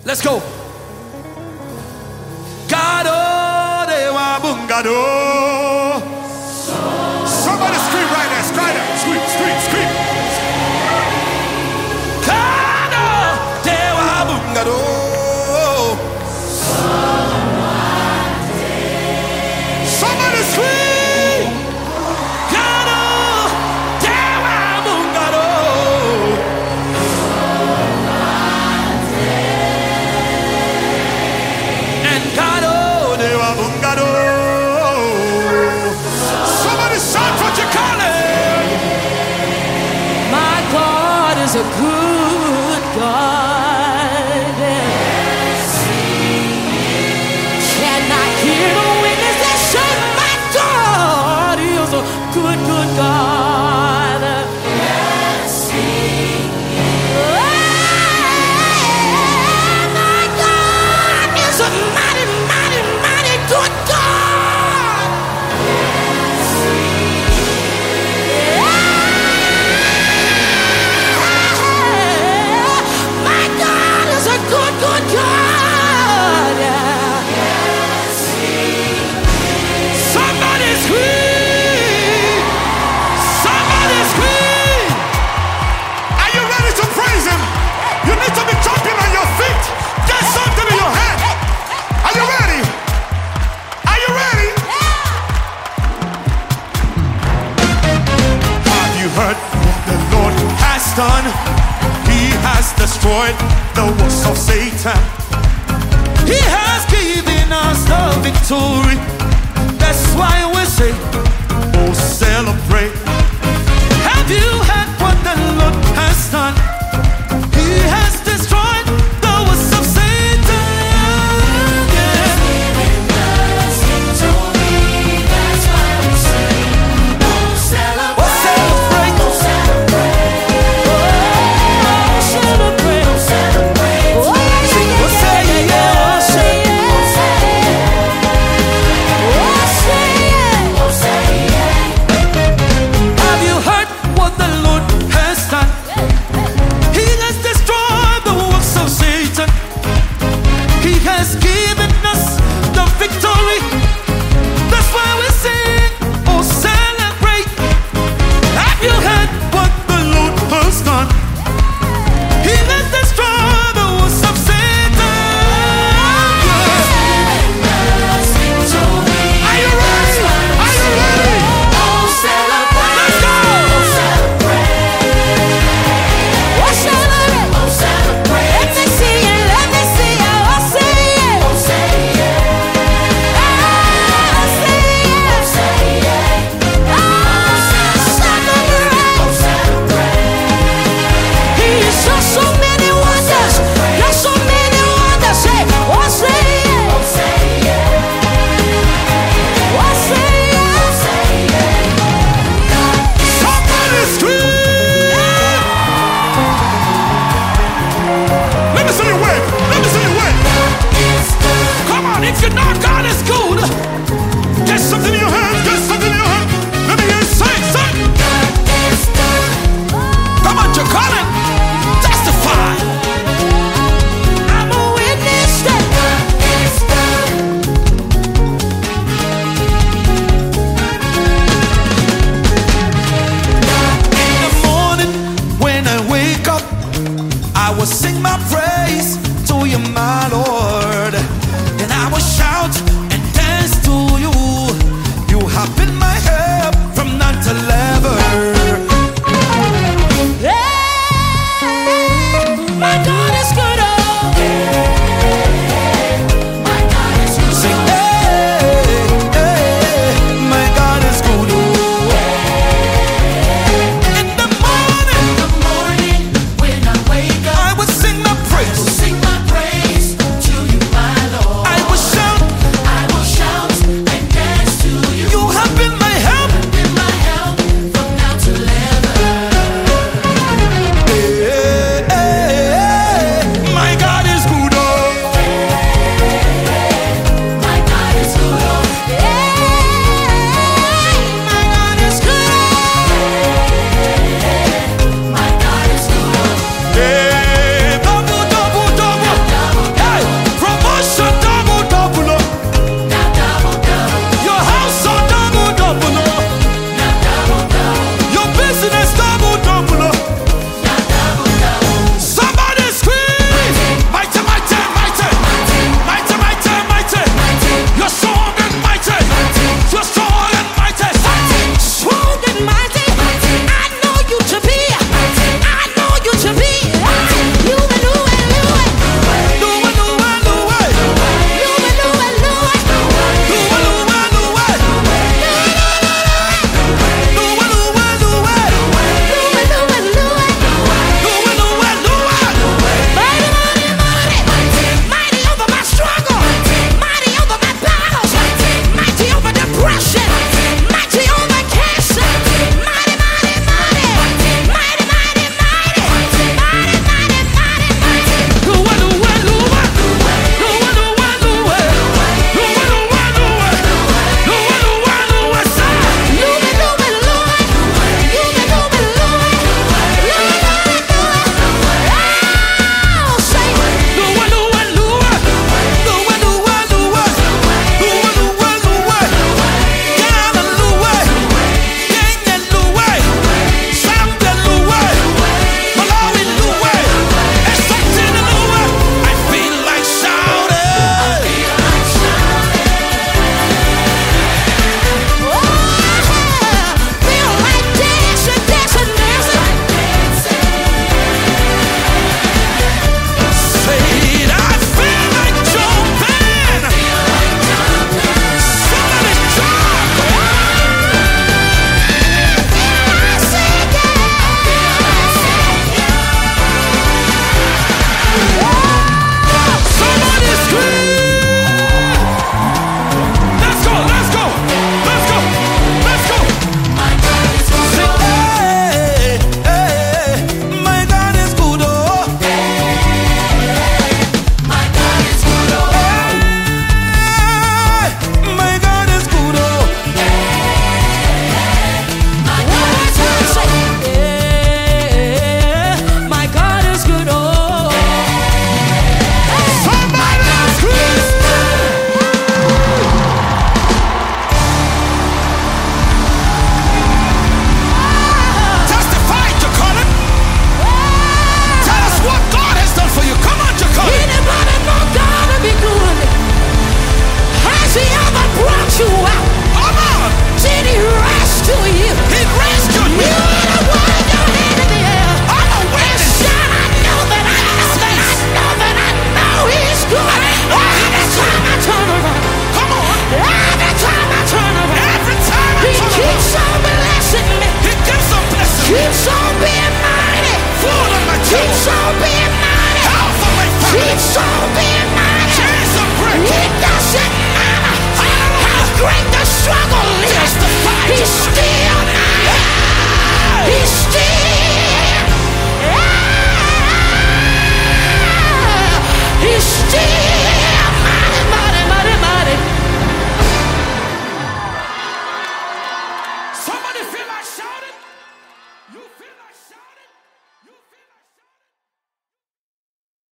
Let's go. Gado dewa bungado. Somebody scream right there. Scream there. Scream, scream, scream. Gado dewa bungado. Somebody scream. Gado dewa bungado. And gado dewa bungado. Somebody shout what you call it. My God is a good God. Can I hear the witness that say my God is a good, good God? My God is a mighty, mighty, mighty good God. My God is a good, good God. Somebody scream! Somebody scream! Are you ready to praise him? You need to be jumping on your feet. Get something in your hand. Are you ready? Are you ready? Have you heard what the Lord has done? He has destroyed the works of Satan. He has given us the victory. That's why we say, oh, celebrate. Have you heard what the Lord has done? He has destroyed the works of Satan. Yeah. Oh, celebrate. Keeps on being mighty. Alpha makes time. Keeps on being mighty. Chains are breaking. It doesn't matter how great